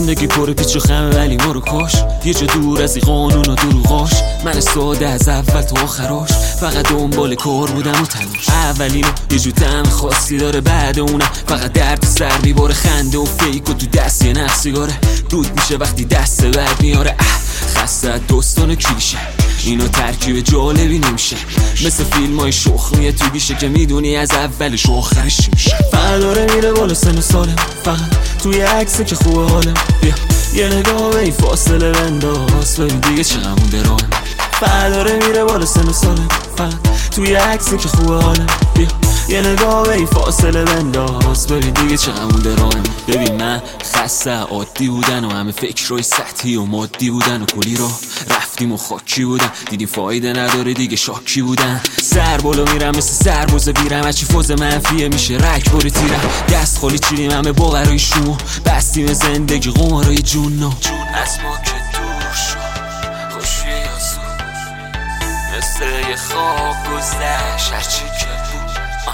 زندگی پر پیچ و خمه ولی ما رو کش، یه جا دور از این قانون و دروغاش. من ساده از اول تا آخراش، فقط دنبال کار بودم و تلاش. اولینو یه جو طعم خاصی داره، بعد اونم فقط درد سر میباره. خنده و فیک و تو دست یه نخ سیگاره، دود میشه وقتی دست بعد میاره. خسته دوستان کلیشه، اینو ترکیب جالبی نمیشه. مثل فیلم های شخمیه تو گیشه که میدونی از اولش و آخرش میشه. فقط داره میره بالا سن سالم، فقط توی عکسه که خوبه حالم. بیا یه نگاه به این فاصله بنداز، ببین دیگه چقدر مونده راهم. فقط داره میره بالا سن سالم، فقط توی عکسه که خوبه حالم. بیا یه نگاه به این فاصله بنداز، ببین دیگه چقدر مونده راهم. ببین من خسته عادی بودن و همه فکرهای سطحی و مادی بودن و کلی را رفتیم و خاکی بودن، دیدیم فایده نداره دیگه شاکی بودن. سر بالا میرم مثل سرباز بیرم، هرچی فاز منفیه میشه رک باری تیرم. دست خالی چیریم همه باورای شما، بستیم زندگی قمارای جون از ما که دور شد خوشی یاسو، مثل یه خواب گذشت هرچی که بود.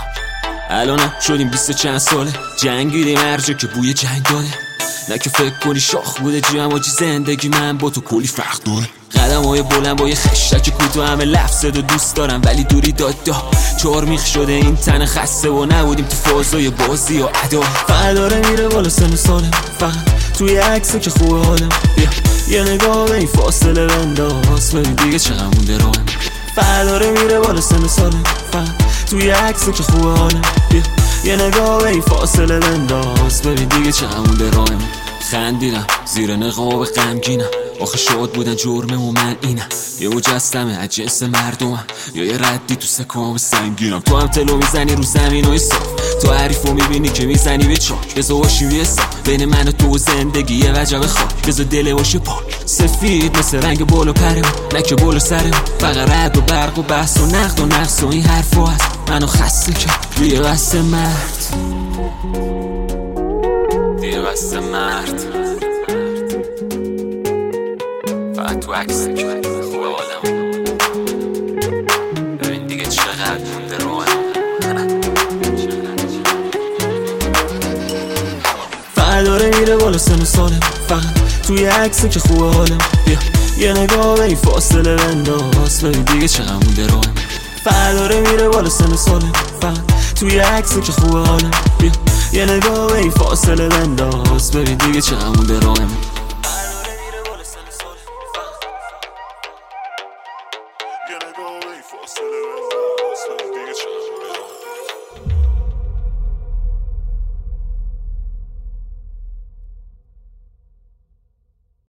الانم شدیم 20 چند ساله، جنگیدیم هر جا که بوی جنگ داره. نه که فکر کنی شاخ بوده جیم آجی، زندگی من با تو کلی فرق داره. قدم های بلند با یه خشک کوتاه، همه لفظت رو دوست دارم ولی دوری دادا. چهارمیخ شده این تن خسته و نبودیم تو فازای بازی و ادا. فقط داره میره بالا سن سالم، فقط توی عکسه که خوبه حالم. بیا یه نگاه به این فاصله بنداز، ببین دیگه چقدر مونده راهم. فقط داره میره بالا سن سالم، فقط توی عکسه که خوبه حالم. بیا یه نگاه به این فاصله بنداز، ببین دیگه چقدر مونده راهم. خندیدم زیر نقاب غمگینم، آخه شاد بودن جرمه و من اینم. یه مجسمه از جنس مردمم، یا یه ردی تو سکام سنگینم. تو هم تلو میزنی رو زمین و حساب، تو حریفو میبینی که میزنی به چاک. بذار باشیم یه حساب بین من و تو زندگی یه وجب خاک. بذار دل باشه پاک سفید مثل رنگ بالا پرم، نه که بالا سرم. فقط رد و برق و بحث و نقد و نقص و این حرفا هست، منو خسته کرد یه بس مرد، یه بس مرد. فقط تو عکسه که خوبه حالم، ببین دیگه چقدر مونده راهم. فقط داره میره بالا سن سالم، فقط توی عکسه که خوبه حالم. بیا یه نگاه به این فاصله بنداز، ببین دیگه چقدر مونده راهم. فقط داره میره بالا سن سالم، فقط توی عکسه که خوبه حالم. بیا یه نگاه به این فاصله بنداز، ببین دیگه چقدر مونده راهم. Gonna go away for a